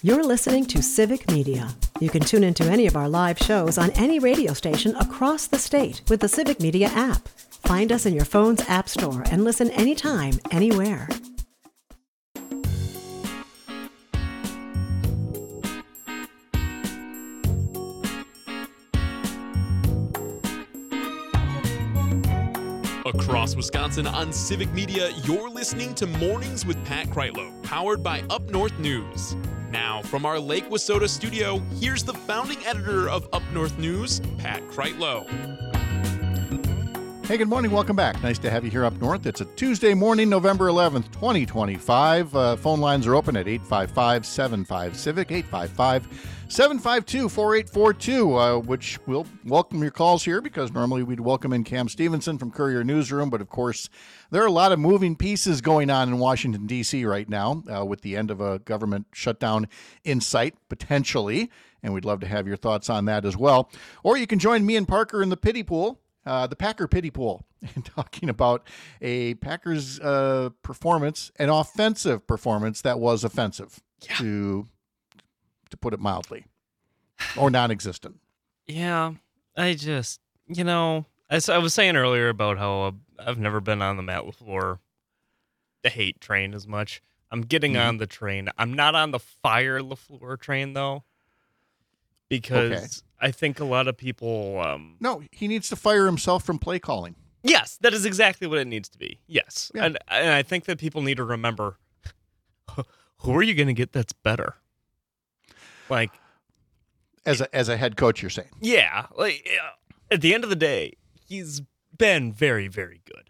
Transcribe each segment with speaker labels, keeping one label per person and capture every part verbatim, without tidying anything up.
Speaker 1: You're listening to Civic Media. You can tune into any of our live shows on any radio station across the state with the Civic Media app. Find us in your phone's app store and listen anytime, anywhere.
Speaker 2: Across Wisconsin on Civic Media, you're listening to Mornings with Pat Kreitlow, powered by Up North News. Now, from our Lake Wissota studio, here's the founding editor of Up North News, Pat Kreitlow.
Speaker 3: Hey, good morning. Welcome back. Nice to have you here up north. It's a Tuesday morning, November eleventh, twenty twenty-five. Uh, phone lines are open at eight five five, seven five, CIVIC, eight five five, seven five two, four eight four two, uh, which we'll welcome your calls here because normally we'd welcome in Cam Stevenson from Courier Newsroom. But, of course, there are a lot of moving pieces going on in Washington, D C right now uh, with the end of a government shutdown in sight, potentially. And we'd love to have your thoughts on that as well. Or you can join me and Parker in the pity pool. Uh, the Packer pity pool, and talking about a Packers uh, performance, an offensive performance that was offensive, yeah. to to put it mildly, or non-existent.
Speaker 4: Yeah, I just, you know, I, I was saying earlier about how I've never been on the Matt LaFleur, the hate train as much. I'm getting mm-hmm. on the train. I'm not on the fire LaFleur train, though, because... Okay. I think a lot of people... Um,
Speaker 3: no, he needs to fire himself from play calling.
Speaker 4: Yes, that is exactly what it needs to be. Yes.
Speaker 3: Yeah.
Speaker 4: And, and I think that people need to remember, who are you going to get that's better? Like...
Speaker 3: As a, as a head coach, you're saying?
Speaker 4: Yeah. Like, at the end of the day, he's been very, very good.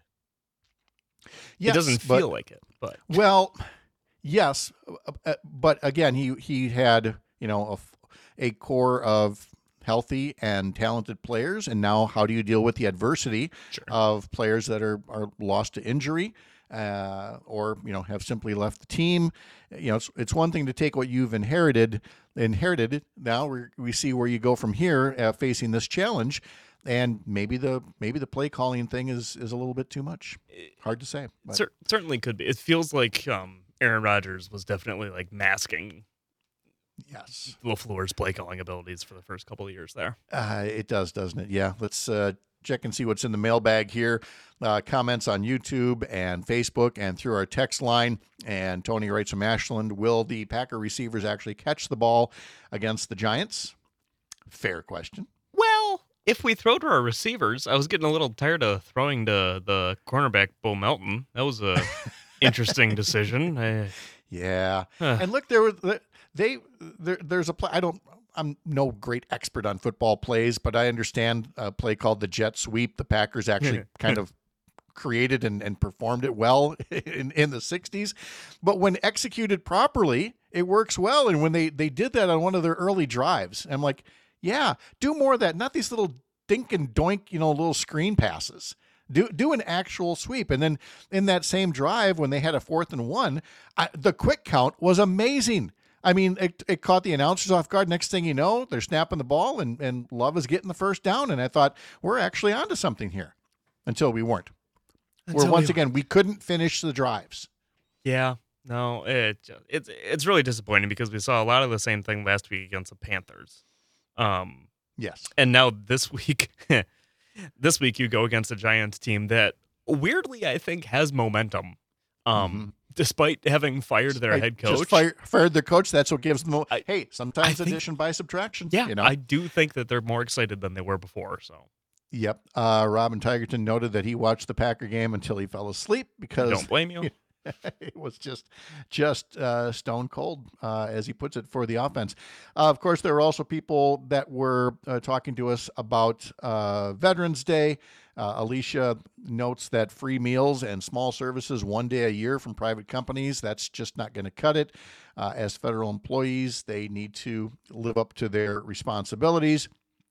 Speaker 3: Yes,
Speaker 4: it doesn't
Speaker 3: but,
Speaker 4: feel like it, but...
Speaker 3: Well, yes, but again, he, he had, you know, a, a core of... healthy and talented players, and now how do you deal with the adversity sure. of players that are, are lost to injury uh, or you know have simply left the team? You know, it's, it's one thing to take what you've inherited, inherited. Now we we see where you go from here uh, facing this challenge, and maybe the maybe the play calling thing is is a little bit too much. Hard to say.
Speaker 4: But. Cer- certainly could be. It feels like um, Aaron Rodgers was definitely like masking.
Speaker 3: Yes.
Speaker 4: LaFleur's play calling abilities for the first couple of years there.
Speaker 3: Uh, it does, doesn't it? Yeah. Let's uh, check and see what's in the mailbag here. Uh, comments on YouTube and Facebook and through our text line. And Tony writes from Ashland, will the Packer receivers actually catch the ball against the Giants? Fair question.
Speaker 4: Well, if we throw to our receivers, I was getting a little tired of throwing to the cornerback, Bo Melton. That was a interesting decision. I,
Speaker 3: yeah. Uh, and look, there was... They there, there's a play. I don't. I'm no great expert on football plays, but I understand a play called the jet sweep. The Packers actually kind of created and, and performed it well in, in the sixties. But when executed properly, it works well. And when they, they did that on one of their early drives, I'm like, yeah, do more of that. Not these little dink and doink, you know, little screen passes. Do do an actual sweep. And then in that same drive, when they had a fourth and one, I, the quick count was amazing. I mean, it, it caught the announcers off guard. Next thing you know, they're snapping the ball, and, and Love is getting the first down. And I thought, we're actually onto something here. Until we weren't. Until Where once we again, we couldn't finish the drives.
Speaker 4: Yeah, no, it it's it's really disappointing because we saw a lot of the same thing last week against the Panthers. Um,
Speaker 3: yes.
Speaker 4: And now this week, this week you go against a Giants team that weirdly I think has momentum. Um. Mm-hmm. Despite having fired their I head coach.
Speaker 3: Just fire, fired their coach. That's what gives them. I, hey, sometimes
Speaker 4: think,
Speaker 3: addition by subtraction.
Speaker 4: Yeah,
Speaker 3: you know?
Speaker 4: I do think that they're more excited than they were before. So,
Speaker 3: Yep. Uh, Robin Tigerton noted that he watched the Packer game until he fell asleep because.
Speaker 4: Don't blame you.
Speaker 3: It was just just uh, stone cold, uh, as he puts it, for the offense. Uh, of course, there were also people that were uh, talking to us about uh, Veterans Day. Uh, Alicia notes that free meals and small services one day a year from private companies, that's just not going to cut it. Uh, as federal employees, they need to live up to their responsibilities.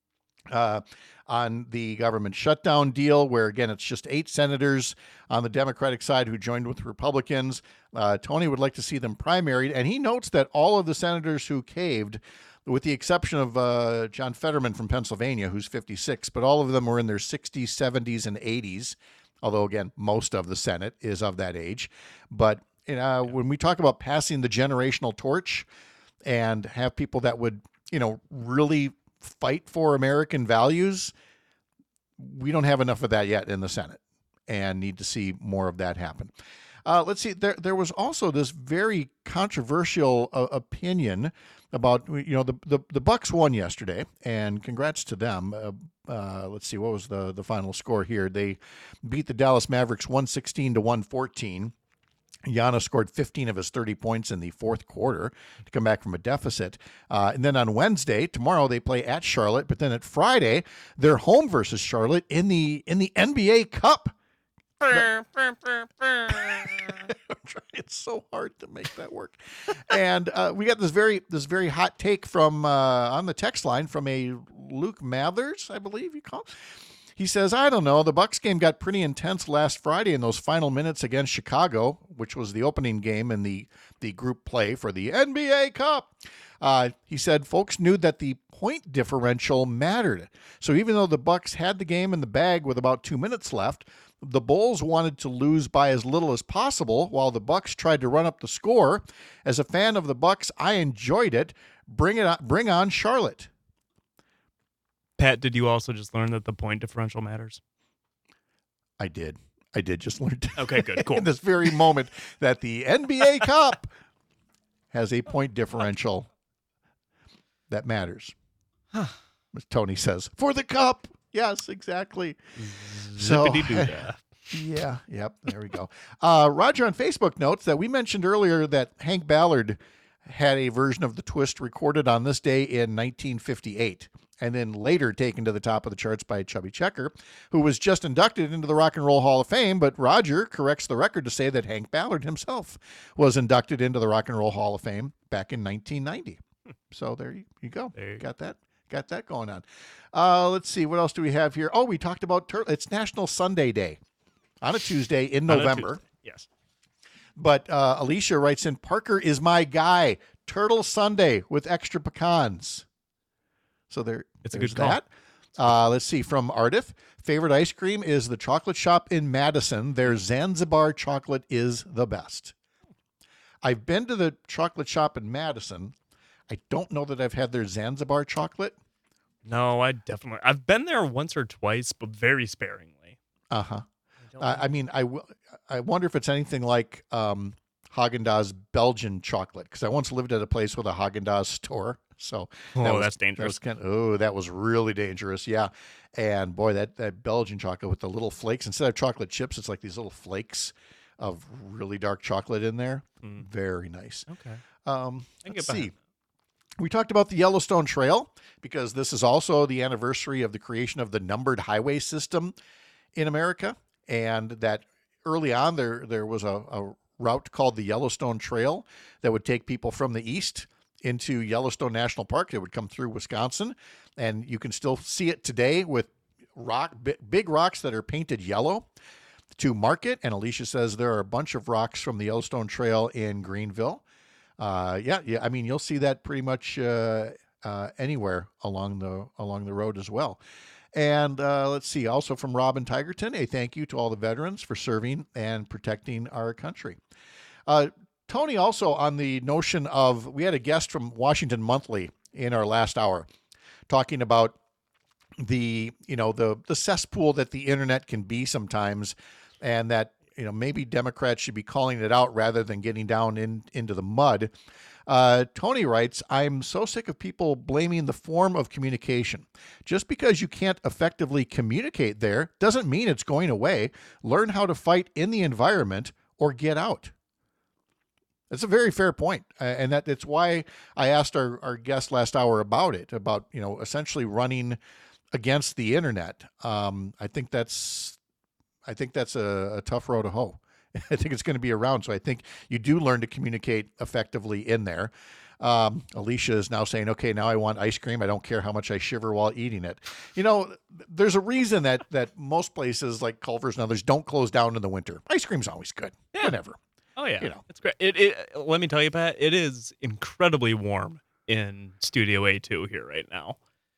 Speaker 3: Uh, on the government shutdown deal, where, again, it's just eight senators on the Democratic side who joined with Republicans. Uh, Tony would like to see them primaried, and he notes that all of the senators who caved, with the exception of uh, John Fetterman from Pennsylvania, who's fifty-six, but all of them were in their sixties, seventies, and eighties, although, again, most of the Senate is of that age. But uh, when we talk about passing the generational torch, and have people that would, you know, really fight for American values. We don't have enough of that yet in the Senate, and need to see more of that happen. Uh, let's see. There, there was also this very controversial uh, opinion about, you know, the, the the Bucks won yesterday, and congrats to them. Uh, uh, let's see, what was the the final score here? They beat the Dallas Mavericks one sixteen to one fourteen. Giannis scored fifteen of his thirty points in the fourth quarter to come back from a deficit. Uh, and then on Wednesday, tomorrow, they play at Charlotte. But then at Friday, they're home versus Charlotte in the in the N B A Cup. It's so hard to make that work. And uh, we got this very this very hot take from uh, on the text line from a Luke Mathers, I believe you call it. He says, I don't know, the Bucks game got pretty intense last Friday in those final minutes against Chicago, which was the opening game in the, the group play for the N B A Cup. Uh, he said folks knew that the point differential mattered. So even though the Bucks had the game in the bag with about two minutes left, the Bulls wanted to lose by as little as possible while the Bucks tried to run up the score. As a fan of the Bucks, I enjoyed it. Bring it on, bring on Charlotte.
Speaker 4: Pat, did you also just learn that the point differential matters?
Speaker 3: I did. I did just learn
Speaker 4: Okay, good, cool.
Speaker 3: in this very moment that the N B A Cup has a point differential that matters. As Tony says, for the cup. Yes, exactly. So,
Speaker 4: Zippity-doo-dah.
Speaker 3: yeah, yep, there we go. Uh, Roger on Facebook notes that we mentioned earlier that Hank Ballard had a version of the twist recorded on this day in nineteen fifty-eight, and then later taken to the top of the charts by Chubby Checker, who was just inducted into the Rock and Roll Hall of Fame. But Roger corrects the record to say that Hank Ballard himself was inducted into the Rock and Roll Hall of Fame back in nineteen ninety. So there you, you go.
Speaker 4: There you
Speaker 3: got that. Got that going on. Uh, let's see. What else do we have here? Oh, we talked about tur- it's National Sunday Day on a Tuesday in
Speaker 4: On a
Speaker 3: November.
Speaker 4: Tuesday, yes.
Speaker 3: But uh, Alicia writes in, Parker is my guy. Turtle Sunday with extra pecans. So there,
Speaker 4: It's a
Speaker 3: there's
Speaker 4: good call.
Speaker 3: that. Uh, let's see. From Ardith, favorite ice cream is the chocolate shop in Madison. Their Zanzibar chocolate is the best. I've been to the chocolate shop in Madison. I don't know that I've had their Zanzibar chocolate.
Speaker 4: No, I definitely. I've been there once or twice, but very sparingly.
Speaker 3: Uh-huh.
Speaker 4: I don't
Speaker 3: I, I mean, I, w- I wonder if it's anything like um, Haagen-Dazs Belgian chocolate, because I once lived at a place with a Haagen-Dazs store. So
Speaker 4: Oh,
Speaker 3: that was,
Speaker 4: that's dangerous.
Speaker 3: That was kind of, oh, that was really dangerous. Yeah. And boy, that, that Belgian chocolate with the little flakes, instead of chocolate chips, it's like these little flakes of really dark chocolate in there.
Speaker 4: Mm.
Speaker 3: Very nice.
Speaker 4: Okay.
Speaker 3: Um,
Speaker 4: I can
Speaker 3: let's
Speaker 4: get behind
Speaker 3: see. We talked about the Yellowstone Trail because this is also the anniversary of the creation of the numbered highway system in America. And that early on there, there was a, a route called the Yellowstone Trail that would take people from the east into Yellowstone National Park. It would come through Wisconsin, and you can still see it today with rock, big rocks that are painted yellow to mark it. And Alicia says there are a bunch of rocks from the Yellowstone Trail in Greenville. Uh, yeah, yeah. I mean, you'll see that pretty much uh, uh, anywhere along the along the road as well. And uh, let's see, also from Robin Tigerton, a thank you to all the veterans for serving and protecting our country. Uh, Tony, also on the notion of, we had a guest from Washington Monthly in our last hour talking about the, you know, the the cesspool that the internet can be sometimes, and that, you know, maybe Democrats should be calling it out rather than getting down in into the mud. Uh, Tony writes, I'm so sick of people blaming the form of communication. Just because you can't effectively communicate there doesn't mean it's going away. Learn how to fight in the environment or get out. That's a very fair point. Uh, and that it's why I asked our, our guest last hour about it, about, you know, essentially running against the internet. Um, I think that's, I think that's a, a tough road to hoe. I think it's going to be around. So I think you do learn to communicate effectively in there. Um, Alicia is now saying, okay, now I want ice cream. I don't care how much I shiver while eating it. You know, there's a reason that, that most places like Culver's and others don't close down in the winter. Ice cream's always good.
Speaker 4: Yeah.
Speaker 3: Whatever.
Speaker 4: Oh yeah,
Speaker 3: You know.
Speaker 4: it's great. It, it. Let me tell you, Pat, it is incredibly warm in Studio A two here right now,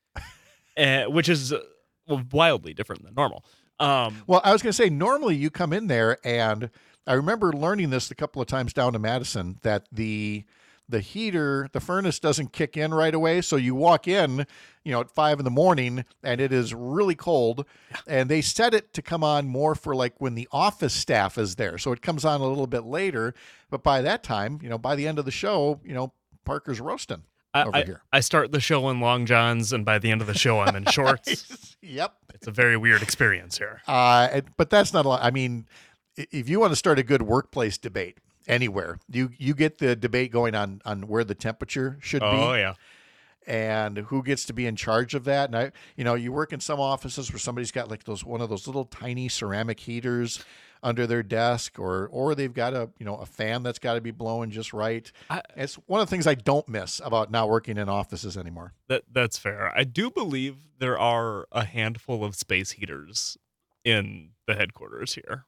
Speaker 4: uh, which is uh, well, wildly different than normal. Um,
Speaker 3: Well, I was going to say, normally you come in there, and I remember learning this a couple of times down to Madison, that the the heater, the furnace doesn't kick in right away. So you walk in, you know, at five in the morning and it is really cold, yeah. and they set it to come on more for like when the office staff is there. So it comes on a little bit later, but by that time, you know, by the end of the show, you know, Parker's roasting over
Speaker 4: I,
Speaker 3: here.
Speaker 4: I start the show in long johns, and by the end of the show, I'm in shorts.
Speaker 3: Yep.
Speaker 4: It's a very weird experience here.
Speaker 3: Uh, but that's not a lot. I mean, if you want to start a good workplace debate anywhere, you you get the debate going on on where the temperature should
Speaker 4: oh,
Speaker 3: be.
Speaker 4: Oh yeah.
Speaker 3: And who gets to be in charge of that. And I, you know, you work in some offices where somebody's got like those one of those little tiny ceramic heaters under their desk, or or they've got a you know a fan that's got to be blowing just right. I, it's one of the things I don't miss about not working in offices anymore.
Speaker 4: That that's fair. I do believe there are a handful of space heaters in the headquarters here,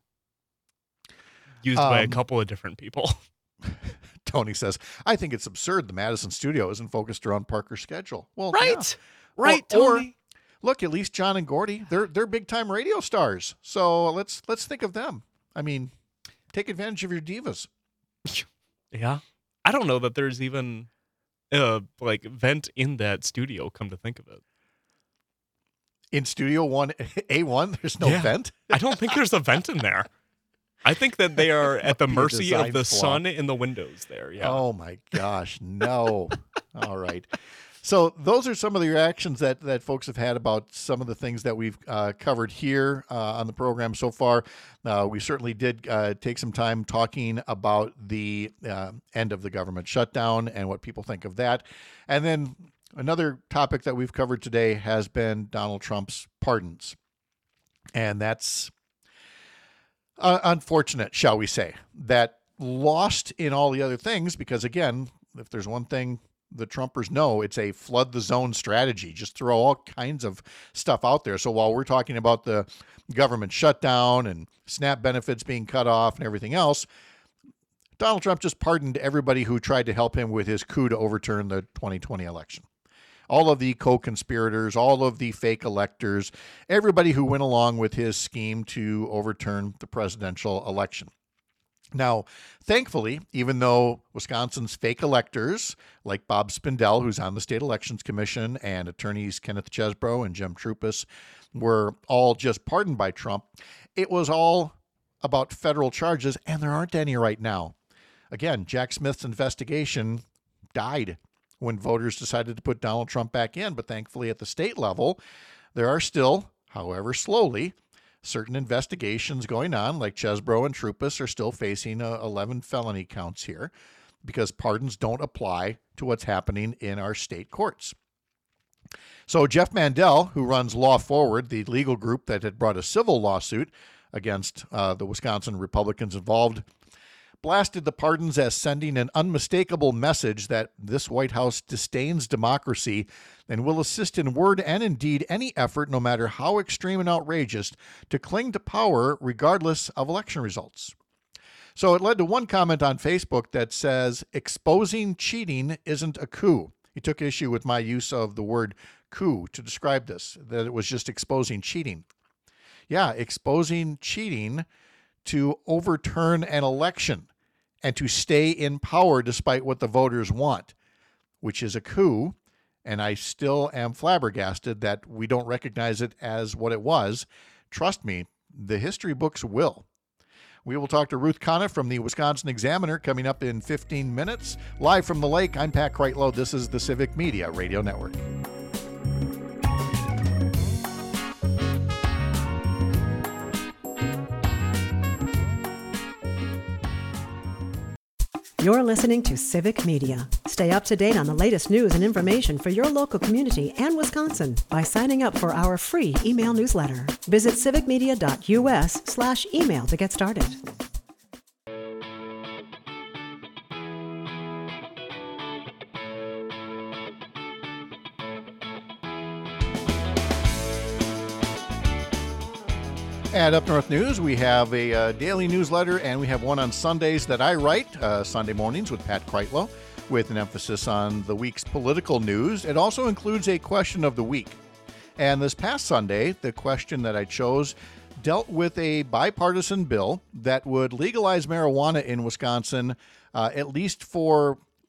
Speaker 4: used um, by a couple of different people.
Speaker 3: Tony says, I think it's absurd the Madison studio isn't focused around Parker's schedule. Well,
Speaker 4: right,
Speaker 3: yeah.
Speaker 4: right,
Speaker 3: or,
Speaker 4: Tony.
Speaker 3: Or, look, at least John and Gordy, they're they're big time radio stars. So let's let's think of them. I mean, take advantage of your divas.
Speaker 4: Yeah, I don't know that there's even a like vent in that studio. Come to think of it,
Speaker 3: in Studio One A one, there's no
Speaker 4: yeah.
Speaker 3: vent.
Speaker 4: I don't think there's a vent in there. I think that they are at the mercy of the
Speaker 3: flaw.
Speaker 4: sun in the windows there. Yeah.
Speaker 3: Oh my gosh, no. All right. So those are some of the reactions that, that folks have had about some of the things that we've uh, covered here uh, on the program so far. Uh, we certainly did uh, take some time talking about the uh, end of the government shutdown and what people think of that. And then another topic that we've covered today has been Donald Trump's pardons. And that's Uh, unfortunate, shall we say, that lost in all the other things, because again, if there's one thing the Trumpers know, it's a flood the zone strategy. Just throw all kinds of stuff out there. So while we're talking about the government shutdown and SNAP benefits being cut off and everything else, Donald Trump just pardoned everybody who tried to help him with his coup to overturn the twenty twenty election. All of the co-conspirators, all of the fake electors, everybody who went along with his scheme to overturn the presidential election. Now, thankfully, even though Wisconsin's fake electors, like Bob Spindell, who's on the State Elections Commission, and attorneys Kenneth Chesbro and Jim Trupus, were all just pardoned by Trump, it was all about federal charges, and there aren't any right now. Again, Jack Smith's investigation died when voters decided to put Donald Trump back in. But thankfully at the state level, there are still, however slowly, certain investigations going on, like Chesbro and Trupus are still facing uh, eleven felony counts here because pardons don't apply to what's happening in our state courts. So Jeff Mandel, who runs Law Forward, the legal group that had brought a civil lawsuit against uh, the Wisconsin Republicans involved, blasted the pardons as sending an unmistakable message that this White House disdains democracy and will assist in word and in deed any effort, no matter how extreme and outrageous, to cling to power regardless of election results. So it led to one comment on Facebook that says, exposing cheating isn't a coup. He took issue with my use of the word coup to describe this, that it was just exposing cheating. Yeah, exposing cheating to overturn an election and to stay in power despite what the voters want, which is a coup. And I still am flabbergasted that we don't recognize it as what it was. Trust me, the history books will. We will talk to Ruth Conniff from the Wisconsin Examiner coming up in fifteen minutes. Live from the lake, I'm Pat Kreitlow. This is the Civic Media Radio Network.
Speaker 1: You're listening to Civic Media. Stay up to date on the latest news and information for your local community and Wisconsin by signing up for our free email newsletter. Visit civicmedia.us slash email to get started.
Speaker 3: At Up North News, we have a uh, daily newsletter, and we have one on Sundays that I write, uh, Sunday mornings with Pat Kreitlow, with an emphasis on the week's political news. It also includes a question of the week. And this past Sunday, the question that I chose dealt with a bipartisan bill that would legalize marijuana in Wisconsin, uh, at least for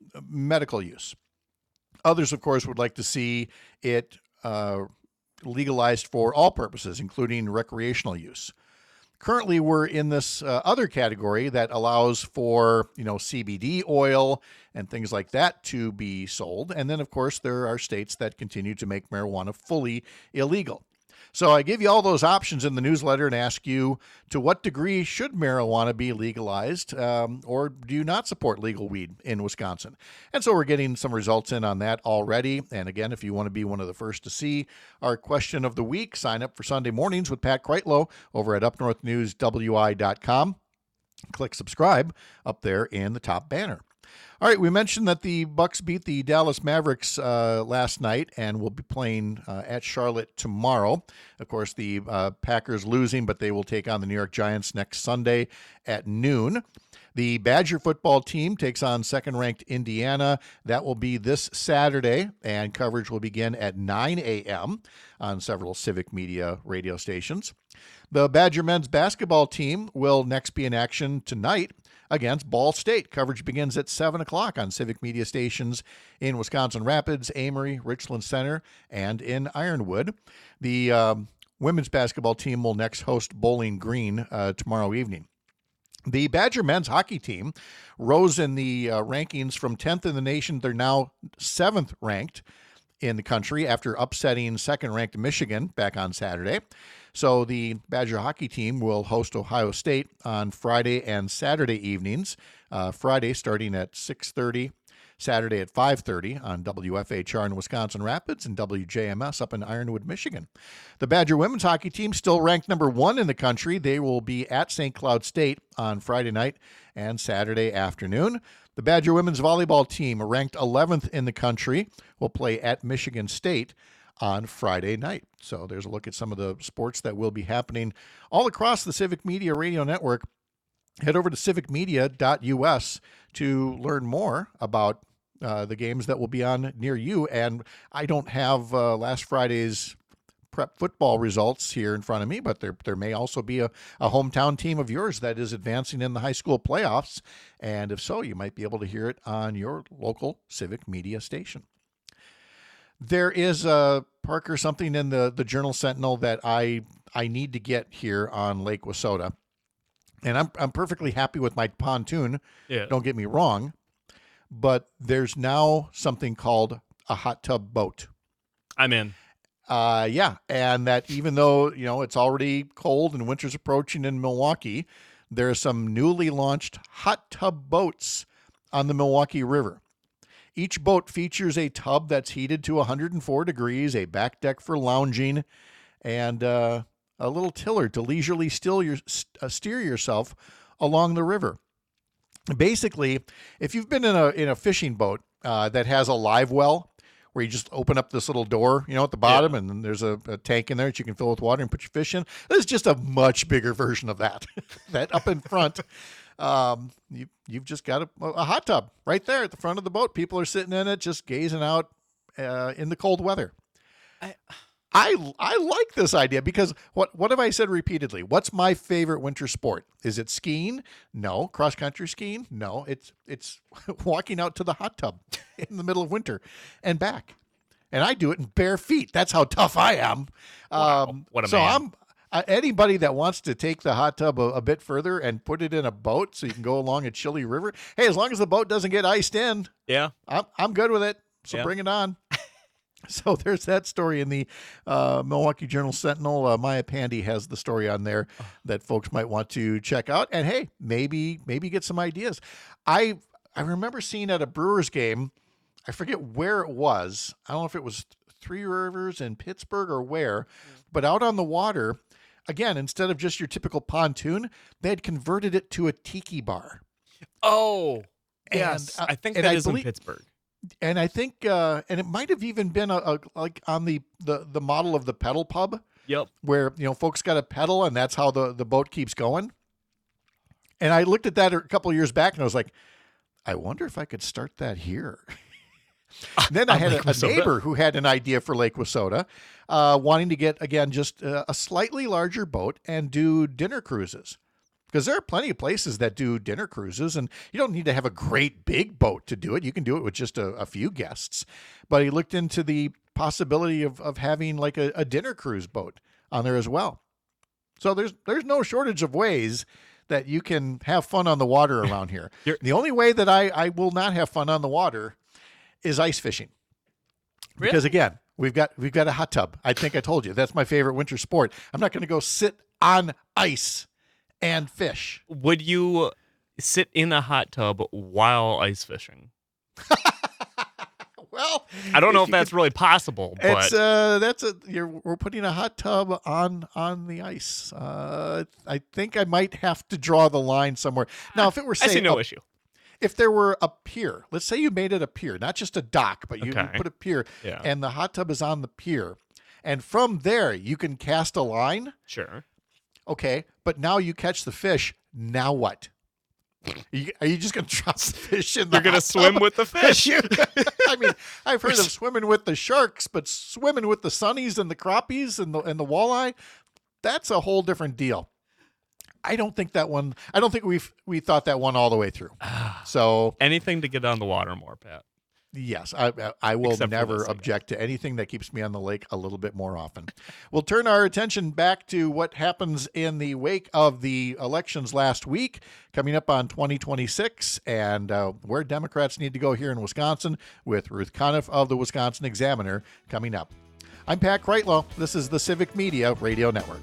Speaker 3: medical use. Others, of course, would like to see it uh, legalized for all purposes, including recreational use. Currently, we're in this uh, other category that allows for, you know, C B D oil and things like that to be sold. And then, of course, there are states that continue to make marijuana fully illegal. So I give you all those options in the newsletter and ask you, to what degree should marijuana be legalized, um, or do you not support legal weed in Wisconsin? And so we're getting some results in on that already. And again, if you want to be one of the first to see our question of the week, sign up for Sunday Mornings with Pat Kreitlow over at up north news w i dot com. Click subscribe up there in the top banner. All right, we mentioned that the Bucks beat the Dallas Mavericks uh, last night and will be playing uh, at Charlotte tomorrow. Of course, the uh, Packers losing, but they will take on the New York Giants next Sunday at noon. The Badger football team takes on second-ranked Indiana. That will be this Saturday, and coverage will begin at nine a.m. on several Civic Media radio stations. The Badger men's basketball team will next be in action tonight against Ball State. Coverage begins at seven o'clock on Civic Media stations in Wisconsin Rapids, Amory, Richland Center, and in Ironwood. The um, women's basketball team will next host Bowling Green uh, tomorrow evening. The Badger men's hockey team rose in the uh, rankings from tenth in the nation. They're now seventh ranked in the country after upsetting second-ranked Michigan back on Saturday. So the Badger hockey team will host Ohio State on Friday and Saturday evenings. Uh, Friday starting at six thirty, Saturday at five thirty on W F H R in Wisconsin Rapids and W J M S up in Ironwood, Michigan. The Badger women's hockey team still ranked number one in the country. They will be at Saint Cloud State on Friday night and Saturday afternoon. The Badger women's volleyball team, ranked eleventh in the country, will play at Michigan State on Friday night. So there's a look at some of the sports that will be happening all across the Civic Media Radio Network. Head over to civic media dot u s to learn more about uh, the games that will be on near you. And I don't have uh, last Friday's prep football results here in front of me, but there there may also be a, a hometown team of yours that is advancing in the high school playoffs. And if so, you might be able to hear it on your local Civic Media station. There is, uh, Parker, something in the, the Journal Sentinel that I I need to get here on Lake Wissota. And I'm I'm perfectly happy with my pontoon.
Speaker 4: Yeah.
Speaker 3: Don't get me wrong. But there's now something called a hot tub boat.
Speaker 4: I'm in.
Speaker 3: Uh, yeah. And that even though, you know, it's already cold and winter's approaching in Milwaukee, there are some newly launched hot tub boats on the Milwaukee River. Each boat features a tub that's heated to one hundred four degrees, a back deck for lounging, and uh, a little tiller to leisurely still your, uh, steer yourself along the river. Basically, if you've been in a in a fishing boat uh, that has a live well, where you just open up this little door, you know, at the bottom, yeah. and then there's a, a tank in there that you can fill with water and put your fish in. This is just a much bigger version of that. That up in front, um, you, you've just got a, a hot tub right there at the front of the boat. People are sitting in it, just gazing out uh, in the cold weather. I, I I like this idea because what what have I said repeatedly? What's my favorite winter sport? Is it skiing? No. Cross country skiing? No. It's it's walking out to the hot tub in the middle of winter and back. And I do it in bare feet. That's how tough I am.
Speaker 4: Wow.
Speaker 3: Um,
Speaker 4: what a
Speaker 3: so
Speaker 4: man.
Speaker 3: I'm uh, anybody that wants to take the hot tub a, a bit further and put it in a boat so you can go along a chilly river. Hey, as long as the boat doesn't get iced in,
Speaker 4: Yeah.
Speaker 3: I'm I'm good with it. So
Speaker 4: Yeah.
Speaker 3: bring it on. So there's that story in the uh, Milwaukee Journal Sentinel. Uh, Maya Pandy has the story on there that folks might want to check out. And hey, maybe maybe get some ideas. I I remember seeing at a Brewers game, I forget where it was. I don't know if it was Three Rivers in Pittsburgh or where, but out on the water, again, instead of just your typical pontoon, they had converted it to a tiki bar.
Speaker 4: Oh, yes.
Speaker 3: And, uh,
Speaker 4: I think
Speaker 3: and
Speaker 4: that
Speaker 3: I
Speaker 4: is
Speaker 3: believe-
Speaker 4: in Pittsburgh.
Speaker 3: And I think, uh, and it might have even been a, a like on the, the, the model of the pedal pub,
Speaker 4: Yep.
Speaker 3: where, you know, folks got a pedal and that's how the, the boat keeps going. And I looked at that a couple of years back and I was like, I wonder if I could start that here. Then I
Speaker 4: On
Speaker 3: had
Speaker 4: Lake
Speaker 3: a, a
Speaker 4: Wissota.
Speaker 3: neighbor who had an idea for Lake Wissota, uh, wanting to get, again, just uh, a slightly larger boat and do dinner cruises. Because there are plenty of places that do dinner cruises, and you don't need to have a great big boat to do it. You can do it with just a, a few guests. But he looked into the possibility of, of having like a, a dinner cruise boat on there as well. So there's there's no shortage of ways that you can have fun on the water around here. The only way that I, I will not have fun on the water is ice fishing.
Speaker 4: Really?
Speaker 3: Because again, we've got we've got a hot tub. I think I told you that's my favorite winter sport. I'm not going to go sit on ice and fish.
Speaker 4: Would you sit in a hot tub while ice fishing?
Speaker 3: Well,
Speaker 4: I don't know if,
Speaker 3: if
Speaker 4: that's
Speaker 3: could,
Speaker 4: really possible, but
Speaker 3: it's uh that's a you're we're putting a hot tub on on the ice. Uh, I think I might have to draw the line somewhere. Now, if it were say,
Speaker 4: I see no
Speaker 3: a,
Speaker 4: issue.
Speaker 3: If there were a pier, let's say you made it a pier, not just a dock, but you,
Speaker 4: Okay.
Speaker 3: you put a pier,
Speaker 4: Yeah.
Speaker 3: and the hot tub is on the pier, and from there you can cast a line.
Speaker 4: Sure.
Speaker 3: Okay, but now you catch the fish. Now what? Are you, are you just going to drop the fish in the
Speaker 4: You're gonna
Speaker 3: hot
Speaker 4: swim
Speaker 3: tub?
Speaker 4: with the fish.
Speaker 3: You- I mean, I've heard of swimming with the sharks, but swimming with the sunnies and the crappies and the and the walleye, that's a whole different deal. I don't think that one. I don't think we've we thought that one all the way through. So
Speaker 4: Anything to get on the water more, Pat.
Speaker 3: yes, I I will
Speaker 4: Except for
Speaker 3: never
Speaker 4: this, I
Speaker 3: object to anything that keeps me on the lake a little bit more often. We'll turn our attention back to what happens in the wake of the elections last week, coming up on twenty twenty-six, and uh, where Democrats need to go here in Wisconsin with Ruth Conniff of the Wisconsin Examiner coming up. I'm Pat Kreitlow. This is the Civic Media Radio Network.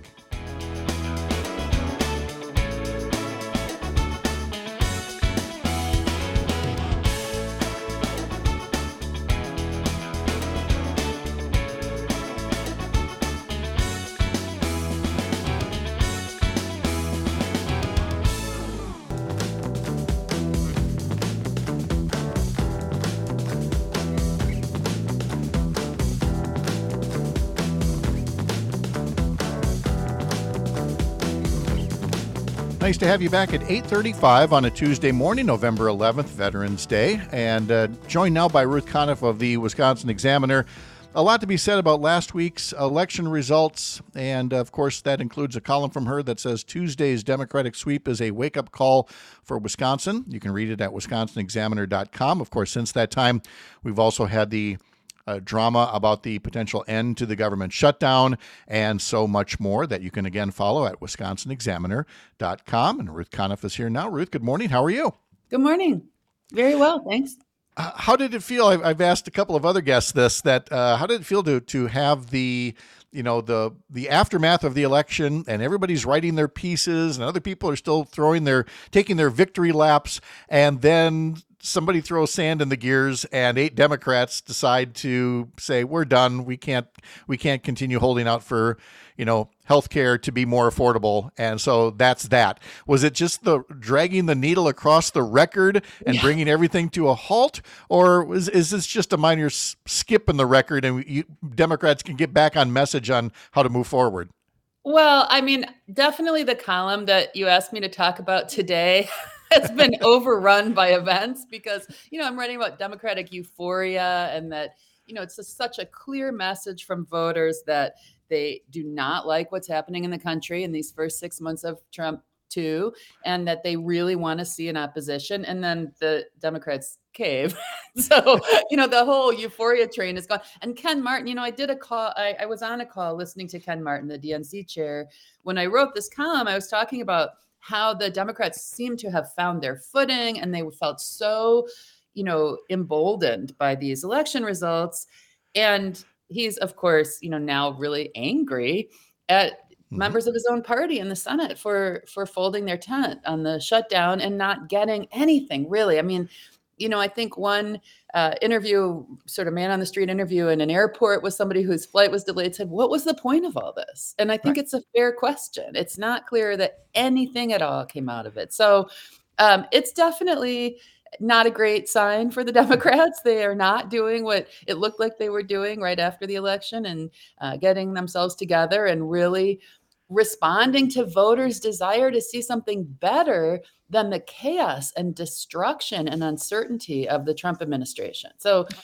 Speaker 3: Nice to have you back at eight thirty-five on a Tuesday morning, November eleventh, Veterans Day, and uh, joined now by Ruth Conniff of the Wisconsin Examiner. A lot to be said about last week's election results, and of course that includes a column from her that says Tuesday's Democratic sweep is a wake-up call for Wisconsin. You can read it at wisconsin examiner dot com. Of course, since that time, we've also had the Uh, drama about the potential end to the government shutdown and so much more that you can again follow at wisconsin examiner dot com. And Ruth Conniff is here now. Ruth, good morning. How are you?
Speaker 5: Good morning. Very well, thanks.
Speaker 3: Uh, how did it feel? I've, I've asked a couple of other guests this. That uh, how did it feel to to have the you know the the aftermath of the election and everybody's writing their pieces and other people are still throwing their taking their victory laps, and then somebody throws sand in the gears and eight Democrats decide to say, we're done. We can't, we can't continue holding out for, you know, healthcare to be more affordable. And so that's that. Was it just the dragging the needle across the record and
Speaker 5: Yeah.
Speaker 3: bringing everything to a halt? Or was, is this just a minor s- skip in the record and you, Democrats can get back on message on how to move forward?
Speaker 5: Well, I mean, definitely the column that you asked me to talk about today has been overrun by events because, you know, I'm writing about Democratic euphoria and that, you know, it's a, such a clear message from voters that they do not like what's happening in the country in these first six months of Trump too, and that they really want to see an opposition. And then the Democrats cave. So, you know, the whole euphoria train is gone. And Ken Martin, you know, I did a call, I, I was on a call listening to Ken Martin, the D N C chair. When I wrote this column, I was talking about how the Democrats seem to have found their footing and they felt so, you know, emboldened by these election results. And he's, of course, you know, now really angry at
Speaker 3: Mhm.
Speaker 5: members of his own party in the Senate for for folding their tent on the shutdown and not getting anything really. I mean, you know, I think one uh, interview, sort of man on the street interview in an airport with somebody whose flight was delayed said, what was the point of all this? And I think
Speaker 3: Right.
Speaker 5: it's a fair question. It's not clear that anything at all came out of it. So um, it's definitely not a great sign for the Democrats. They are not doing what it looked like they were doing right after the election and uh, getting themselves together and really responding to voters' desire to see something better than the chaos and destruction and uncertainty of the Trump administration. So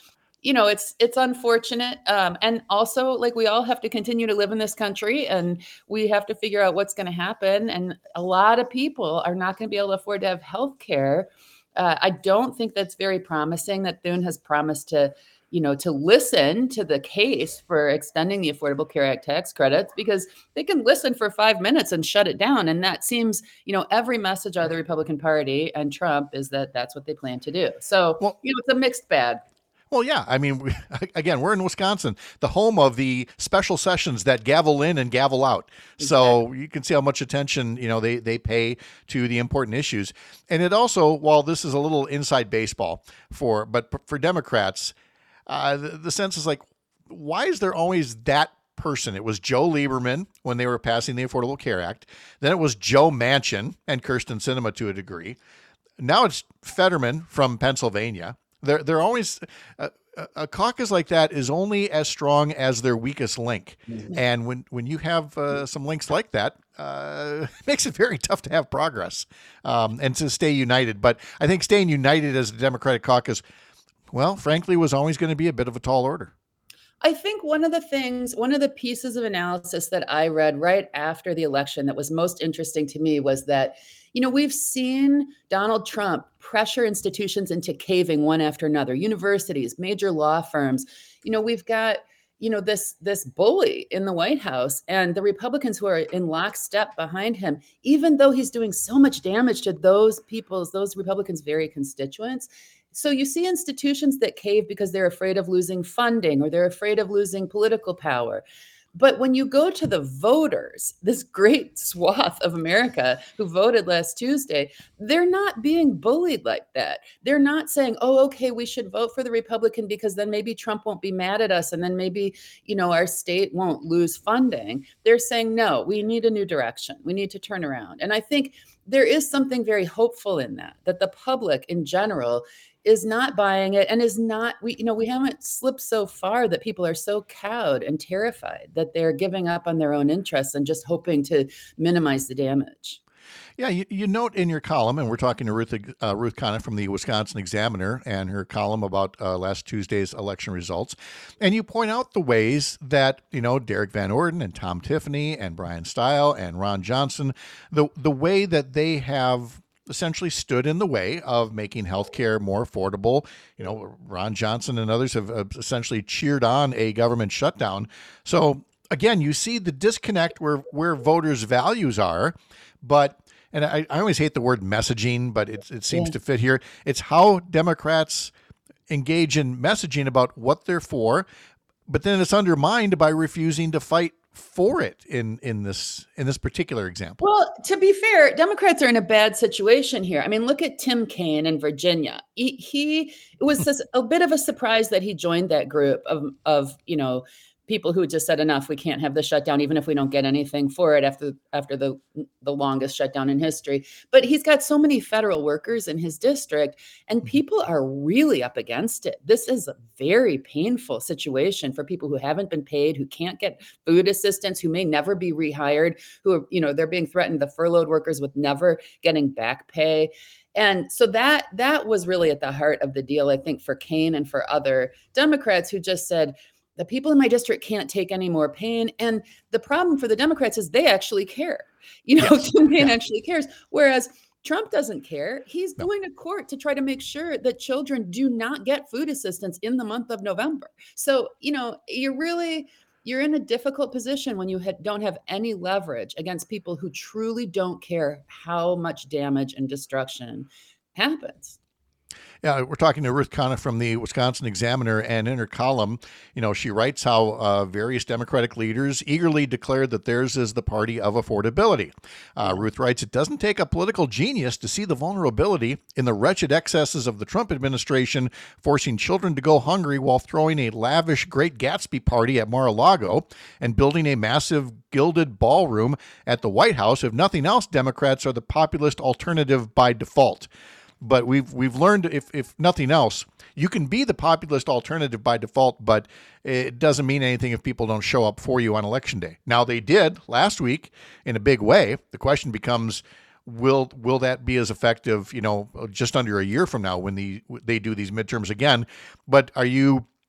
Speaker 5: you know, it's it's unfortunate. Um, and also, like, we all have to continue to live in this country, and we have to figure out what's going to happen. And a lot of people are not going to be able to afford to have health care. Uh, I don't think that's very promising that Thune has promised to, you know, to listen to the case for extending the Affordable Care Act tax credits, because they can listen for five minutes and shut it down. And that seems, you know, every message out of the Republican Party and Trump is that that's what they plan to do. So, well, you know, it's a mixed bag.
Speaker 3: Well, yeah. I mean, we, again, we're in Wisconsin, the home of the special sessions that gavel in and gavel out. Exactly. So you can see how much attention, you know, they, they pay to the important issues. And it also, while this is a little inside baseball for, but for Democrats, uh, the, the sense is like, why is there always that person? It was Joe Lieberman when they were passing the Affordable Care Act. Then it was Joe Manchin and Kyrsten Sinema to a degree. Now it's Fetterman from Pennsylvania. They're, they're always, uh, a caucus like that is only as strong as their weakest link. Mm-hmm. And when, when you have uh, some links like that, uh, it makes it very tough to have progress um, and to stay united. But I think staying united as the Democratic caucus, well, frankly, was always going to be a bit of a tall order.
Speaker 5: I think one of the things, one of the pieces of analysis that I read right after the election that was most interesting to me was that, you know, we've seen Donald Trump pressure institutions into caving one after another, universities, major law firms. You know, we've got, you know, this, this bully in the White House, and the Republicans who are in lockstep behind him, even though he's doing so much damage to those people's, those Republicans' very constituents. So you see institutions that cave because they're afraid of losing funding or they're afraid of losing political power. But when you go to the voters, this great swath of America who voted last Tuesday, they're not being bullied like that. They're not saying, oh, okay, we should vote for the Republican because then maybe Trump won't be mad at us. And then maybe, you know, our state won't lose funding. They're saying, no, we need a new direction. We need to turn around. And I think there is something very hopeful in that, that the public in general is not buying it and is not, we, you know, we haven't slipped so far that people are so cowed and terrified that they're giving up on their own interests and just hoping to minimize the damage.
Speaker 3: Yeah, you, you note in your column, and we're talking to Ruth uh, Ruth Conniff from the Wisconsin Examiner and her column about uh, last Tuesday's election results, and you point out the ways that, you know, Derek Van Orden and Tom Tiffany and Brian Stile and Ron Johnson, the the way that they have essentially stood in the way of making healthcare more affordable. You know, Ron Johnson and others have uh, essentially cheered on a government shutdown. So again, you see the disconnect where where voters' values are, but. And I, I always hate the word messaging, but it, it seems yeah. to fit here. It's how Democrats engage in messaging about what they're for, but then it's undermined by refusing to fight for it in, in this in this particular example.
Speaker 5: Well, to be fair, Democrats are in a bad situation here. I mean, look at Tim Kaine in Virginia. He, he it was this, a bit of a surprise that he joined that group of of you know. people who just said enough, we can't have the shutdown, even if we don't get anything for it after after the the longest shutdown in history. But he's got so many federal workers in his district, and people are really up against it. This is a very painful situation for people who haven't been paid, who can't get food assistance, who may never be rehired, who are, you know, they're being threatened, the furloughed workers with never getting back pay. And so that that was really at the heart of the deal, I think, for Kaine and for other Democrats who just said, the people in my district can't take any more pain. And the problem for the Democrats is they actually care. You know, yes. Tim Kaine yeah. actually cares. Whereas Trump doesn't care. He's no. going to court to try to make sure that children do not get food assistance in the month of November. So, you know, you're really, you're in a difficult position when you ha- don't have any leverage against people who truly don't care how much damage and destruction happens.
Speaker 3: Yeah, we're talking to Ruth Conniff from the Wisconsin Examiner, and in her column, you know, she writes how uh, various Democratic leaders eagerly declared that theirs is the party of affordability. Uh, Ruth writes, it doesn't take a political genius to see the vulnerability in the wretched excesses of the Trump administration, forcing children to go hungry while throwing a lavish Great Gatsby party at Mar-a-Lago and building a massive gilded ballroom at the White House. If nothing else, Democrats are the populist alternative by default. But we've we've learned, if if nothing else, you can be the populist alternative by default, but it doesn't mean anything if people don't show up for you on Election Day. Now, they did last week in a big way. The question becomes, will will that be as effective, you know, just under a year from now when the they do these midterms again? But are you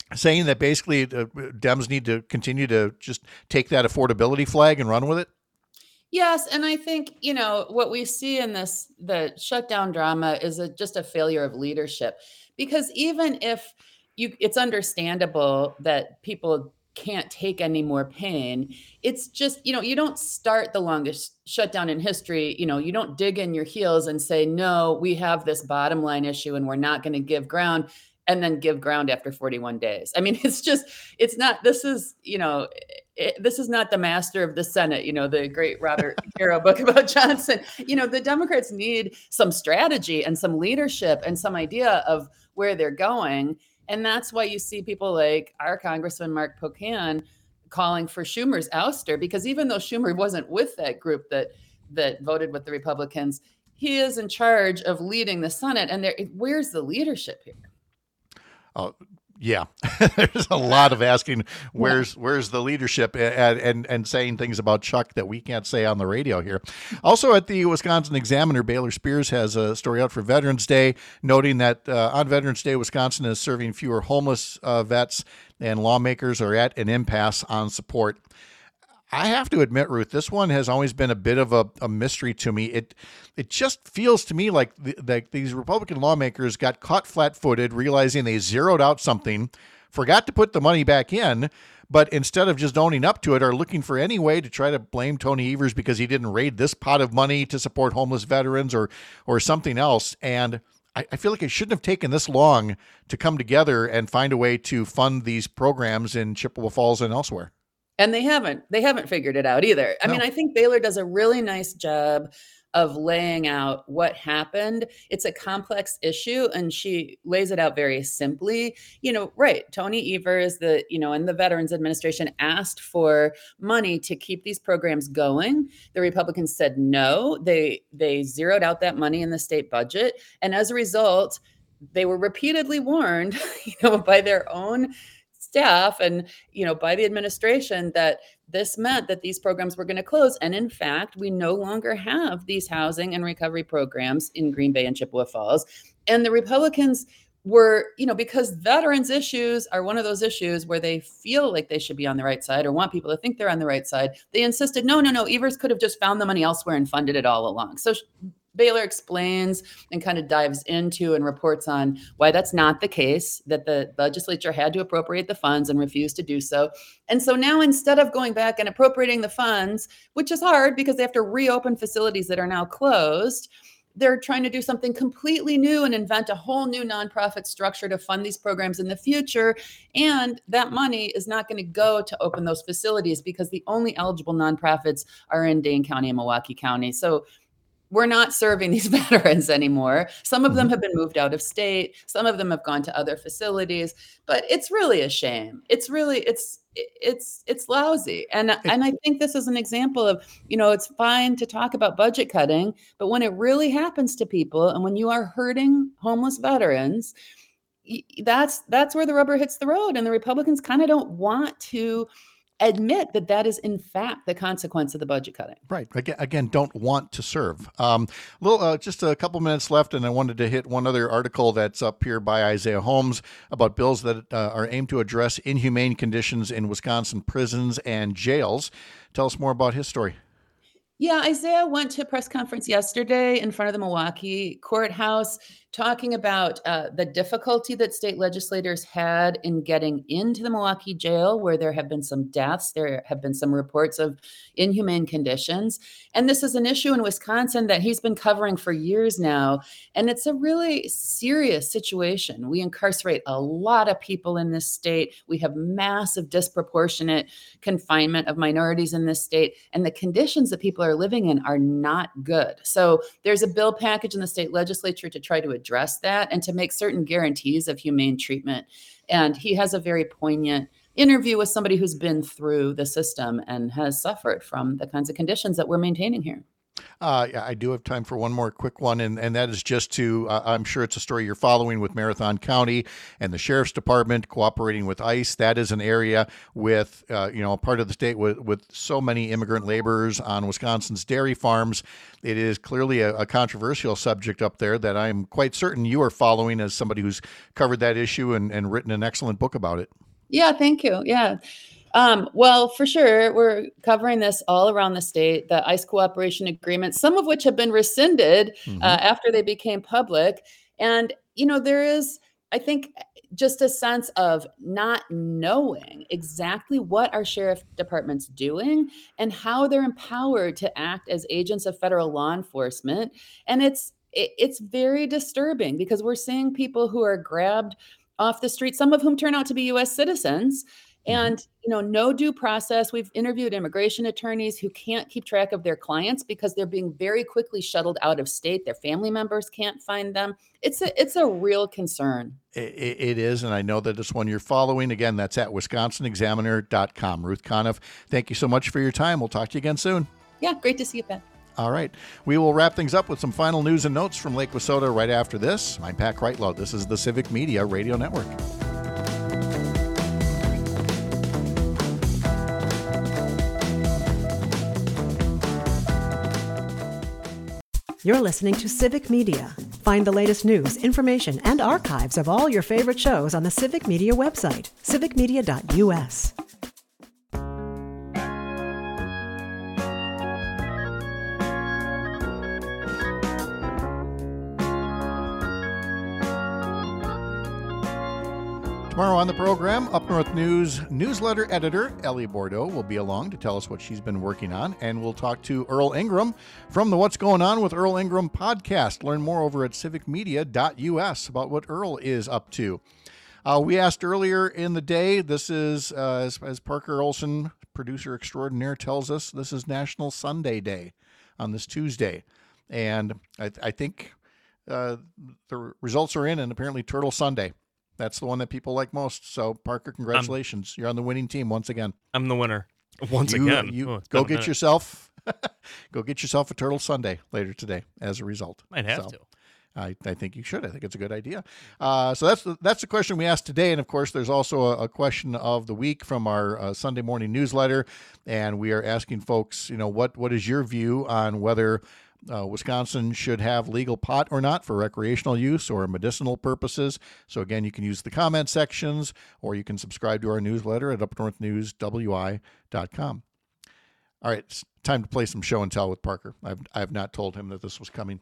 Speaker 3: saying that basically uh, Dems need to continue to just take that affordability flag and run with it?
Speaker 5: Yes, and I think, you know, what we see in this, the shutdown drama is a, just a failure of leadership. Because even if you, it's understandable that people can't take any more pain, it's just, you know, you don't start the longest shutdown in history. You know, you don't dig in your heels and say, no, we have this bottom line issue and we're not going to give ground, and then give ground after forty-one days. I mean, it's just, it's not, this is, you know, it, this is not the master of the Senate, you know, the great Robert Caro book about Johnson. You know, the Democrats need some strategy and some leadership and some idea of where they're going. And that's why you see people like our Congressman Mark Pocan calling for Schumer's ouster, because even though Schumer wasn't with that group that that voted with the Republicans, he is in charge of leading the Senate. And there, where's the leadership here?
Speaker 3: Uh, yeah, there's a lot of asking where's yeah. where's the leadership and, and and saying things about Chuck that we can't say on the radio here. Also at the Wisconsin Examiner, Baylor Spears has a story out for Veterans Day, noting that uh, on Veterans Day, Wisconsin is serving fewer homeless uh, vets, and lawmakers are at an impasse on support. I have to admit, Ruth, this one has always been a bit of a, a mystery to me. It it just feels to me like the, like these Republican lawmakers got caught flat-footed, realizing they zeroed out something, forgot to put the money back in, but instead of just owning up to it, are looking for any way to try to blame Tony Evers because he didn't raid this pot of money to support homeless veterans or or something else. And I, I feel like it shouldn't have taken this long to come together and find a way to fund these programs in Chippewa Falls and elsewhere.
Speaker 5: And they haven't, they haven't figured it out either. I no. mean, I think Baylor does a really nice job of laying out what happened. It's a complex issue, and she lays it out very simply. You know, right, Tony Evers, the, you know, and the Veterans Administration asked for money to keep these programs going. The Republicans said no. They, they zeroed out that money in the state budget. And as a result, they were repeatedly warned, you know, by their own staff and, you know, by the administration that this meant that these programs were going to close. And in fact, we no longer have these housing and recovery programs in Green Bay and Chippewa Falls. And the Republicans were, you know, because veterans issues are one of those issues where they feel like they should be on the right side or want people to think they're on the right side. They insisted, no, no, no, Evers could have just found the money elsewhere and funded it all along. So Baylor explains and kind of dives into and reports on why that's not the case, that the legislature had to appropriate the funds and refused to do so. And so now, instead of going back and appropriating the funds, which is hard because they have to reopen facilities that are now closed, they're trying to do something completely new and invent a whole new nonprofit structure to fund these programs in the future. And that money is not going to go to open those facilities because the only eligible nonprofits are in Dane County and Milwaukee County. So we're not serving these veterans anymore. Some of them have been moved out of state. Some of them have gone to other facilities, but it's really a shame. It's really, it's, it's, it's lousy. And, and I think this is an example of, you know, it's fine to talk about budget cutting, but when it really happens to people and when you are hurting homeless veterans, that's, that's where the rubber hits the road. And the Republicans kind of don't want to admit that that is in fact the consequence of the budget cutting.
Speaker 3: Right. Again, again don't want to serve. Um, little, uh, just a couple minutes left, and I wanted to hit one other article that's up here by Isaiah Holmes about bills that uh, are aimed to address inhumane conditions in Wisconsin prisons and jails. Tell us more about his story.
Speaker 5: Yeah, Isaiah went to a press conference yesterday in front of the Milwaukee courthouse talking about uh, the difficulty that state legislators had in getting into the Milwaukee jail, where there have been some deaths. There have been some reports of inhumane conditions. And this is an issue in Wisconsin that he's been covering for years now. And it's a really serious situation. We incarcerate a lot of people in this state. We have massive disproportionate confinement of minorities in this state. And the conditions that people are living in are not good. So there's a bill package in the state legislature to try to address that and to make certain guarantees of humane treatment. And he has a very poignant interview with somebody who's been through the system and has suffered from the kinds of conditions that we're maintaining here.
Speaker 3: Uh, yeah, I do have time for one more quick one, and, and that is just to, uh, I'm sure it's a story you're following with Marathon County and the Sheriff's Department cooperating with ICE. That is an area with, uh, you know, a part of the state with, with so many immigrant laborers on Wisconsin's dairy farms. It is clearly a, a controversial subject up there that I'm quite certain you are following as somebody who's covered that issue and, and written an excellent book about it.
Speaker 5: Yeah, thank you. Yeah. Um, well, for sure, we're covering this all around the state, the ICE cooperation agreements, some of which have been rescinded
Speaker 3: Mm-hmm.
Speaker 5: uh, after they became public. And, you know, there is, I think, just a sense of not knowing exactly what our sheriff department's doing and how they're empowered to act as agents of federal law enforcement. And it's it, it's very disturbing because we're seeing people who are grabbed off the street, some of whom turn out to be U S citizens. And, you know, no due process. We've interviewed immigration attorneys who can't keep track of their clients because they're being very quickly shuttled out of state. Their family members can't find them. It's a it's a real concern.
Speaker 3: It, it is, and I know that it's one you're following. Again, that's at wisconsin examiner dot com. Ruth Conniff, thank you so much for your time. We'll talk to you again soon.
Speaker 5: Yeah, great to see you, Pat.
Speaker 3: All right. We will wrap things up with some final news and notes from Lake Wissota right after this. I'm Pat Kreitlow. This is the Civic Media Radio Network.
Speaker 1: You're listening to Civic Media. Find the latest news, information, and archives of all your favorite shows on the Civic Media website, civic media dot u s.
Speaker 3: Tomorrow on the program, Up North News newsletter editor Ellie Bordeaux will be along to tell us what she's been working on, and we'll talk to Earl Ingram from the What's Going On with Earl Ingram podcast. Learn more over at civic media dot u s about what Earl is up to. Uh, we asked earlier in the day, this is, uh, as, as Parker Olson, producer extraordinaire, tells us, this is National Sunday Day on this Tuesday. And I, I think uh, the results are in, and apparently Turtle Sunday. That's the one that people like most. So, Parker, congratulations. Um, You're on the winning team once again.
Speaker 4: I'm the winner. Once
Speaker 3: you,
Speaker 4: again.
Speaker 3: You
Speaker 4: oh,
Speaker 3: go get yourself go get yourself a Turtle Sunday later today as a result.
Speaker 4: Might have
Speaker 3: so,
Speaker 4: to.
Speaker 3: I, I think you should. I think it's a good idea. Uh, so that's the, that's the question we asked today. And, of course, there's also a, a question of the week from our uh, Sunday morning newsletter. And we are asking folks, you know, what what is your view on whether Uh, Wisconsin should have legal pot or not for recreational use or medicinal purposes. So again, you can use the comment sections, or you can subscribe to our newsletter at up north news w i dot com. All right, it's time to play some show and tell with Parker. I've I have not told him that this was coming.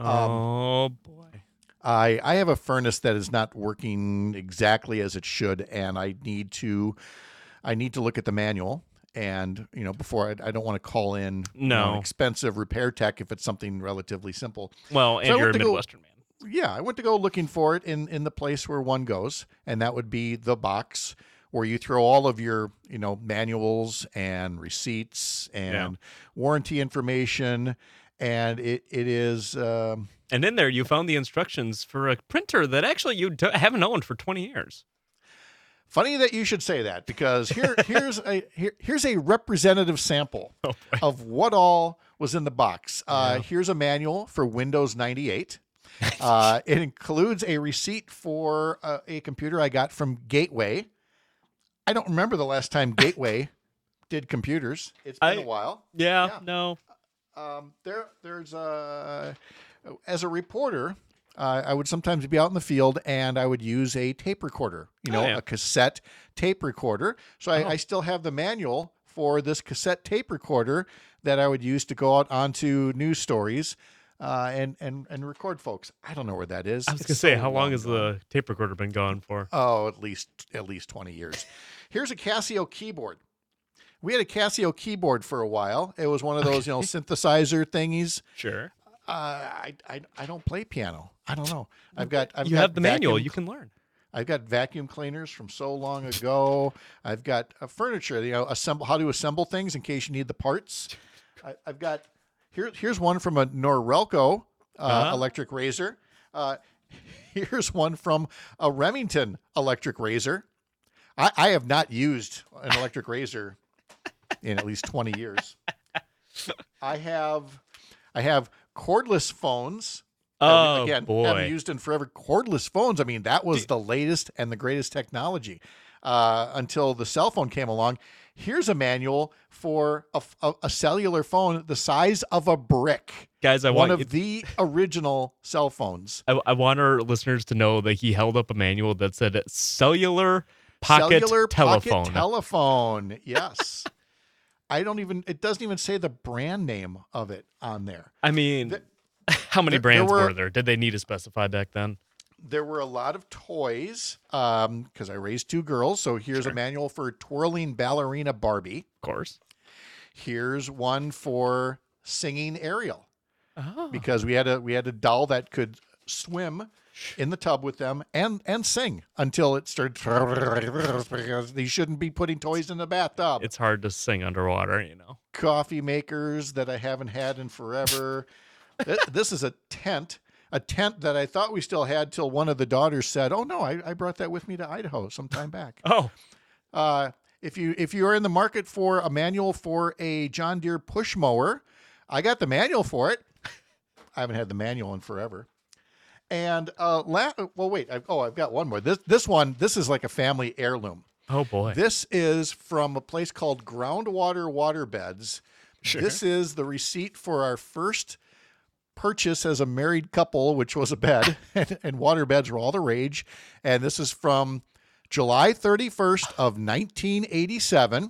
Speaker 4: Oh um, boy.
Speaker 3: I I have a furnace that is not working exactly as it should, and I need to I need to look at the manual. And, you know, before I, I don't want to call in
Speaker 4: no.
Speaker 3: you know, an expensive repair tech if it's something relatively simple.
Speaker 4: Well, and
Speaker 3: so
Speaker 4: you're a
Speaker 3: go,
Speaker 4: Midwestern man.
Speaker 3: Yeah, I went to go looking for it in, in the place where one goes, and that would be the box where you throw all of your, you know, manuals and receipts and
Speaker 4: Yeah.
Speaker 3: warranty information, and it it is. Um,
Speaker 4: and in there, you found the instructions for a printer that actually you d- haven't owned for twenty years.
Speaker 3: Funny that you should say that, because here here's a here, here's a representative sample
Speaker 4: Oh,
Speaker 3: of what all was in the box. Uh,
Speaker 4: Yeah.
Speaker 3: Here's a manual for Windows ninety-eight. Uh, it includes a receipt for uh, a computer I got from Gateway. I don't remember the last time Gateway did computers. It's been
Speaker 4: I-
Speaker 3: a while.
Speaker 4: Yeah,
Speaker 3: Yeah.
Speaker 4: no.
Speaker 3: Um, there, there's a as a reporter. Uh, I would sometimes be out in the field and I would use a tape recorder, you know,
Speaker 4: Oh, yeah.
Speaker 3: a cassette tape recorder. So I,
Speaker 4: Oh.
Speaker 3: I still have the manual for this cassette tape recorder that I would use to go out onto news stories uh, and, and, and record folks. I don't know where that is.
Speaker 4: I was
Speaker 3: It's
Speaker 4: going to say,
Speaker 3: so
Speaker 4: how long has
Speaker 3: gone.
Speaker 4: the tape recorder been gone for?
Speaker 3: Oh, at least at least twenty years. Here's a Casio keyboard. We had a Casio keyboard for a while. It was one of those, you know, synthesizer thingies.
Speaker 4: Sure.
Speaker 3: Uh, I, I I don't play piano. I don't know. I've got I've
Speaker 4: you
Speaker 3: got
Speaker 4: have the manual.
Speaker 3: vacuum-
Speaker 4: You can learn.
Speaker 3: I've got vacuum cleaners from so long ago. I've got uh, furniture. You know, assemble how to assemble things in case you need the parts. I, I've got here. Here's one from a Norelco uh,
Speaker 4: Uh-huh.
Speaker 3: electric razor. Uh, here's one from a Remington electric razor. I, I have not used an electric razor in at least twenty years. I have. I have cordless phones.
Speaker 4: Oh,
Speaker 3: Again,
Speaker 4: boy.
Speaker 3: haven't used in forever. Cordless phones. I mean, that was the latest and the greatest technology uh, until the cell phone came along. Here's a manual for a, a, a cellular phone the size of a brick.
Speaker 4: Guys, I
Speaker 3: One
Speaker 4: want
Speaker 3: of
Speaker 4: you-
Speaker 3: the original cell phones.
Speaker 4: I, I want our listeners to know that he held up a manual that said cellular pocket
Speaker 3: cellular
Speaker 4: telephone.
Speaker 3: pocket telephone. Yes. I don't even, it doesn't even say the brand name of it on there.
Speaker 4: I mean,
Speaker 3: The-
Speaker 4: how many
Speaker 3: there-
Speaker 4: brands
Speaker 3: there were-
Speaker 4: were there? Did they need to specify back then?
Speaker 3: There were a lot of toys um, because I raised two girls. So here's
Speaker 4: Sure.
Speaker 3: a manual for twirling ballerina Barbie.
Speaker 4: Of course.
Speaker 3: Here's one for singing Ariel
Speaker 4: Oh.
Speaker 3: because we had a we had a doll that could swim in the tub with them and and sing until it started because they shouldn't be putting toys in the bathtub.
Speaker 4: It's hard to sing underwater, you know.
Speaker 3: Coffee makers that I haven't had in forever. Th- this is a tent, a tent that I thought we still had till one of the daughters said, "Oh no, I, I brought that with me to Idaho sometime back."
Speaker 4: Oh,
Speaker 3: Uh, if you if you are in the market for a manual for a John Deere push mower, I got the manual for it. I haven't had the manual in forever. And uh, la- well, wait. I, oh, I've got one more. This this one, this is like a family heirloom.
Speaker 4: oh boy.
Speaker 3: This is from a place called Groundwater Waterbeds.
Speaker 4: Sure.
Speaker 3: This is the receipt for our first purchase as a married couple, which was a bed, and, and waterbeds were all the rage. And this is from July thirty-first of nineteen eighty-seven.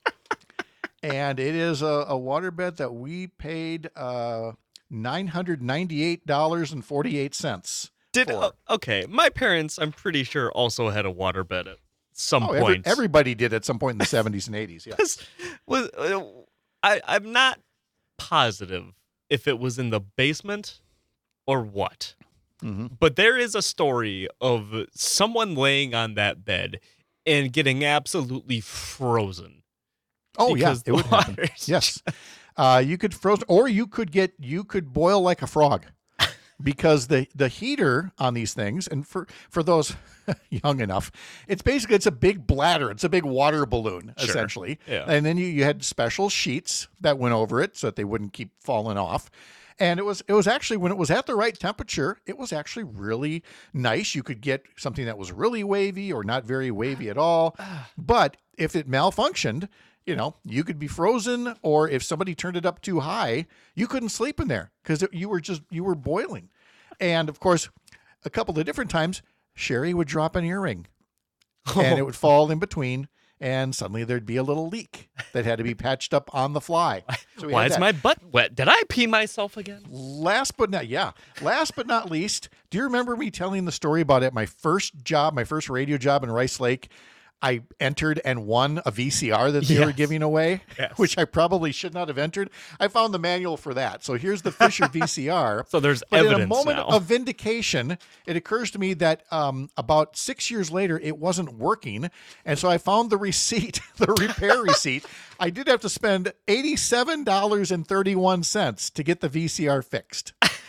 Speaker 3: And it is a, a waterbed that we paid uh, nine hundred ninety-eight dollars and forty-eight cents.
Speaker 4: Did
Speaker 3: for.
Speaker 4: uh, okay? My parents, I'm pretty sure, also had a waterbed at some
Speaker 3: Oh, every,
Speaker 4: point.
Speaker 3: everybody did at some point in the seventies and eighties. Yeah.
Speaker 4: was, was uh, I? I'm not positive if it was in the basement or what.
Speaker 3: Mm-hmm.
Speaker 4: But there is a story of someone laying on that bed and getting absolutely frozen.
Speaker 3: Oh yeah,
Speaker 4: because
Speaker 3: it
Speaker 4: the
Speaker 3: would happen.
Speaker 4: water's
Speaker 3: Yes, uh, you could froze, or you could get you could boil like a frog, because the the heater on these things, and for for those young enough, it's basically it's a big bladder, it's a big water balloon
Speaker 4: Sure.
Speaker 3: essentially,
Speaker 4: Yeah.
Speaker 3: and then you you had special sheets that went over it so that they wouldn't keep falling off. And it was it was actually when it was at the right temperature, it was actually really nice. You could get something that was really wavy or not very wavy at all. But if it malfunctioned, you know, you could be frozen, or if somebody turned it up too high, you couldn't sleep in there because you were just you were boiling. And of course, a couple of different times, Sherry would drop an earring, and it would fall in between. And suddenly there'd be a little leak that had to be patched up on the fly. So we
Speaker 4: Why
Speaker 3: had
Speaker 4: is
Speaker 3: that.
Speaker 4: my butt wet? Did I pee myself again?
Speaker 3: Last but not, yeah. Last but not least, do you remember me telling the story about at my first job, my first radio job in Rice Lake? I entered and won a V C R that they were
Speaker 4: Yes.
Speaker 3: giving away,
Speaker 4: Yes.
Speaker 3: which I probably should not have entered. I found the manual for that. So here's the Fisher V C R.
Speaker 4: So there's
Speaker 3: But
Speaker 4: evidence
Speaker 3: in a moment
Speaker 4: now.
Speaker 3: of vindication, it occurs to me that um, about six years later, it wasn't working. And so I found the receipt, the repair receipt. I did have to spend eighty-seven dollars and thirty-one cents to get the V C R fixed.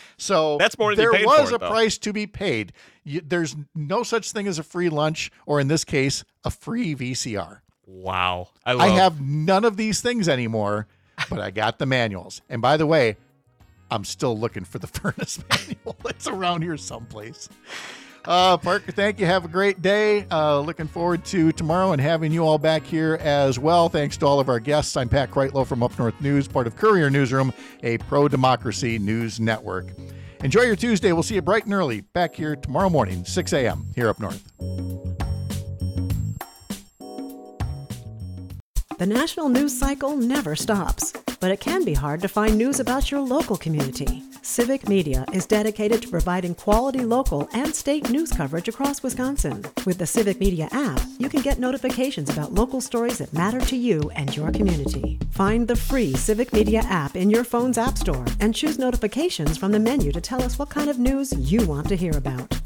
Speaker 3: So
Speaker 4: That's more than you
Speaker 3: there
Speaker 4: paid
Speaker 3: was
Speaker 4: for it,
Speaker 3: a
Speaker 4: though.
Speaker 3: price to be paid. You, there's no such thing as a free lunch, or in this case, a free V C R.
Speaker 4: Wow. I, love,
Speaker 3: I have none of these things anymore, but I got the manuals. And by the way, I'm still looking for the furnace manual. It's around here someplace. Uh, Parker, thank you. Have a great day. Uh, looking forward to tomorrow and having you all back here as well. Thanks to all of our guests. I'm Pat Kreitlow from Up North News, part of Courier Newsroom, a pro-democracy news network. Enjoy your Tuesday. We'll see you bright and early back here tomorrow morning, six a.m. here up north.
Speaker 1: The national news cycle never stops, but it can be hard to find news about your local community. Civic Media is dedicated to providing quality local and state news coverage across Wisconsin. With the Civic Media app, you can get notifications about local stories that matter to you and your community. Find the free Civic Media app in your phone's app store and choose notifications from the menu to tell us what kind of news you want to hear about.